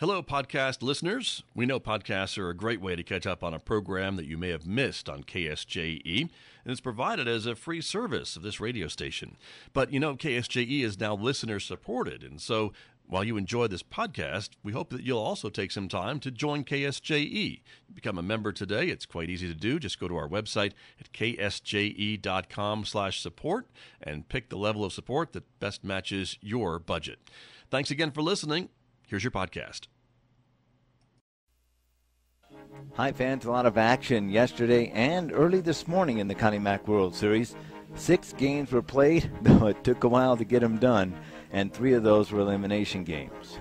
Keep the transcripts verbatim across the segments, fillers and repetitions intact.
Hello, podcast listeners. We know podcasts are a great way to catch up on a program that you may have missed on K S J E, and it's provided as a free service of this radio station. But you know, K S J E is now listener-supported, and so while you enjoy this podcast, we hope that you'll also take some time to join K S J E. Become a member today. It's quite easy to do. Just go to our website at k s j e dot com slash support and pick the level of support that best matches your budget. Thanks again for listening. Here's your podcast. Hi, fans. A lot of action yesterday and early this morning in the Connie Mack World Series. Six games were played, though it took a while to get them done, and three of those were elimination games.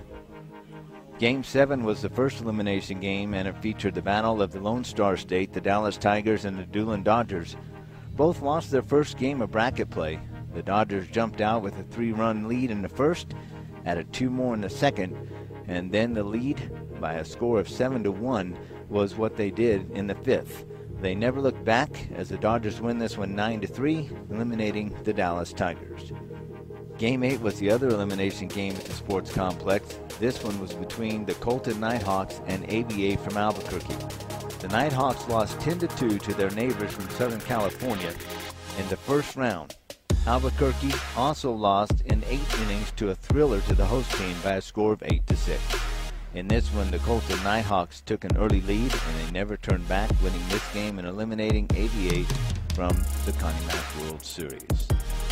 Game seven was the first elimination game, and it featured the battle of the Lone Star State, the Dallas Tigers, and the Doolin Dodgers. Both lost their first game of bracket play. The Dodgers jumped out with a three-run lead in the first, added two more in the second, and then the lead by a score of seven to one was what they did in the fifth. They never looked back as the Dodgers win this one nine to three, eliminating the Dallas Tigers. Game eight was the other elimination game at the sports complex. This one was between the Colton Nighthawks and A V A from Albuquerque. The Nighthawks lost ten to two to their neighbors from Southern California in the first round. Albuquerque also lost in eight innings to a thriller to the host team by a score of eight to six. In this one, the Colton Nighthawks took an early lead, and they never turned back, winning this game and eliminating A V A from the Connie Mack World Series.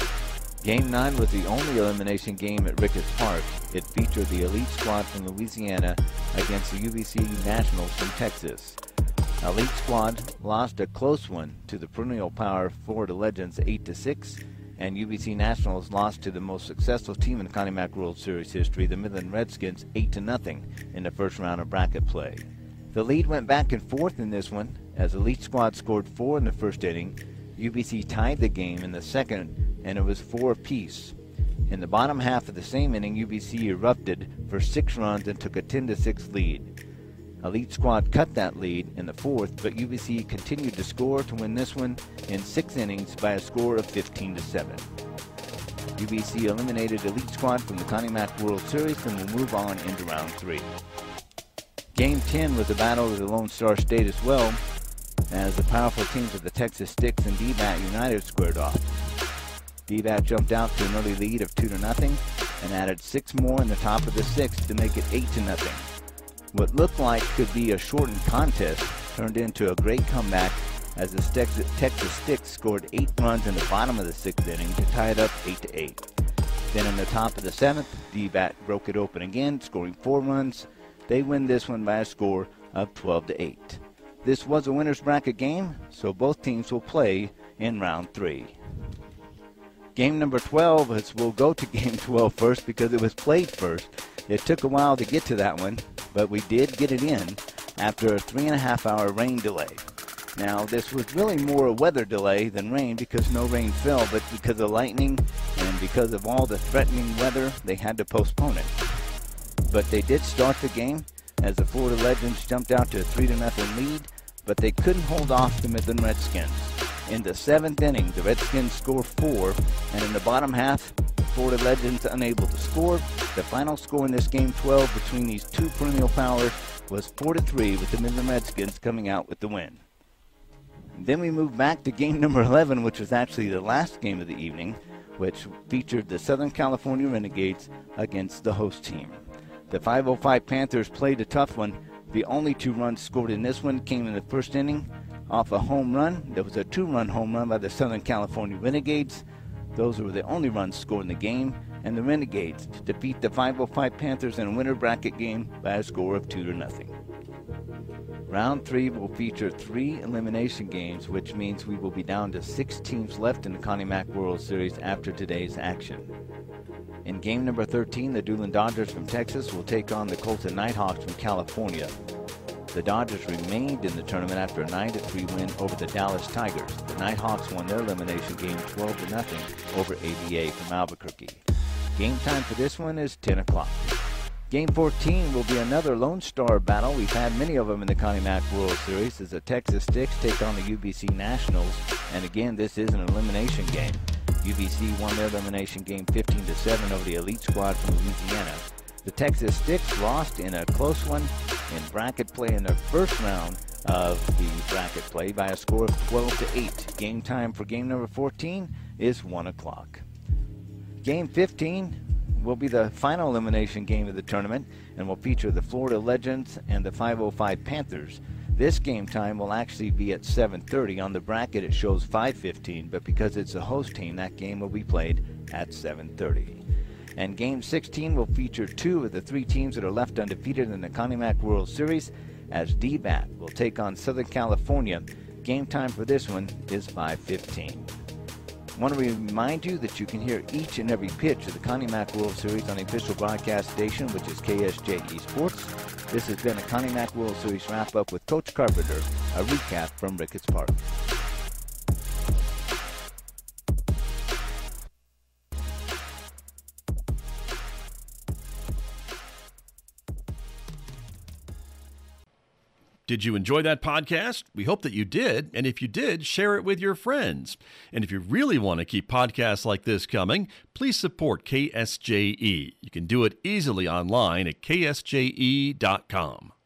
Game nine was the only elimination game at Ricketts Park. It featured the elite squad from Louisiana against the U B C Nationals from Texas. Elite squad lost a close one to the perennial power Florida Legends eight to six, and U B C Nationals lost to the most successful team in the Connie Mack World Series history, the Midland Redskins, eight to nothing in the first round of bracket play. The lead went back and forth in this one, as Elite Squad scored four in the first inning. U B C tied the game in the second, and it was four apiece. In the bottom half of the same inning, U B C erupted for six runs and took a ten to six lead. Elite Squad cut that lead in the fourth, but U B C continued to score to win this one in six innings by a score of fifteen to seven. U B C eliminated Elite Squad from the Connie Mack World Series and will move on into round three. Game ten was a battle of the Lone Star State as well, as the powerful teams of the Texas Sticks and D BAT United squared off. D BAT jumped out to an early lead of two to nothing and added six more in the top of the sixth to make it eight to nothing. What looked like could be a shortened contest turned into a great comeback as the Texas Sticks scored eight runs in the bottom of the sixth inning to tie it up eight to eight. Then in the top of the seventh, D BAT broke it open again, scoring four runs. They win this one by a score of twelve to eight. This was a winner's bracket game, so both teams will play in round three. Game number twelve, is, we'll go to game twelve first because it was played first. It took a while to get to that one, but we did get it in after a three and a half hour rain delay. Now, this was really more a weather delay than rain because no rain fell, but because of lightning and because of all the threatening weather, they had to postpone it. But they did start the game as the Florida Legends jumped out to a three to nothing lead, but they couldn't hold off the Midland Redskins. In the seventh inning, the Redskins scored four, and in the bottom half, the Florida Legends unable to score. The final score in this game twelve between these two perennial powers was four to three, with the Midland Redskins coming out with the win. Then we move back to game number eleven, which was actually the last game of the evening, which featured the Southern California Renegades against the host team. The five oh five Panthers played a tough one. The only two runs scored in this one came in the first inning off a home run. There was a two-run home run by the Southern California Renegades. Those were the only runs scored in the game, and the Renegades defeat the five oh five Panthers in a winter bracket game by a score of two to nothing. Round three will feature three elimination games, which means we will be down to six teams left in the Connie Mack World Series after today's action. In game number thirteen, the Doolin Dodgers from Texas will take on the Colton Nighthawks from California. The Dodgers remained in the tournament after a nine to three win over the Dallas Tigers. The Nighthawks won their elimination game twelve to nothing over A V A from Albuquerque. Game time for this one is ten o'clock. Game fourteen will be another Lone Star battle. We've had many of them in the Connie Mack World Series as the Texas Sticks take on the U B C Nationals. And again, this is an elimination game. U B C won their elimination game fifteen to seven over the elite squad from Louisiana. The Texas Sticks lost in a close one in bracket play in the first round of the bracket play by a score of twelve to eight. Game time for game number fourteen is one o'clock. Game fifteen will be the final elimination game of the tournament and will feature the Florida Legends and the five oh five Panthers. This game time will actually be at seven thirty. On the bracket it shows five fifteen, but because it's a host team, that game will be played at seven thirty. And game sixteen will feature two of the three teams that are left undefeated in the Connie Mack World Series, as D B A T will take on Southern California. Game time for this one is five fifteen. I want to remind you that you can hear each and every pitch of the Connie Mack World Series on the official broadcast station, which is K S J E Sports. This has been a Connie Mack World Series wrap-up with Coach Carpenter, a recap from Ricketts Park. Did you enjoy that podcast? We hope that you did. And if you did, share it with your friends. And if you really want to keep podcasts like this coming, please support K S J E. You can do it easily online at K S J E dot com.